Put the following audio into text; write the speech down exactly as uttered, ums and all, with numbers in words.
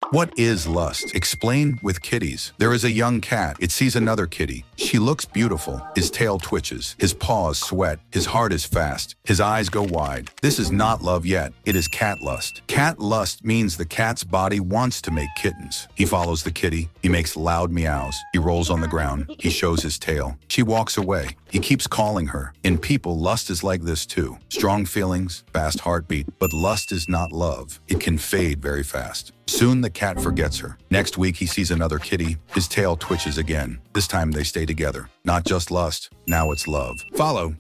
What is lust? Explain with kitties. There is a young cat. It sees another kitty. She looks beautiful. His tail twitches. His paws sweat. His heart is fast. His eyes go wide. This is not love yet. It is cat lust. Cat lust means the cat's body wants to make kittens. He follows the kitty. He makes loud meows. He rolls on the ground. He shows his tail. She walks away. He keeps calling her. In people, lust is like this too. Strong feelings, fast heartbeat, but lust is not love. It can fade very fast. Soon the cat forgets her. Next week he sees another kitty. His tail twitches again. This time they stay together. Not just lust, now it's love. Follow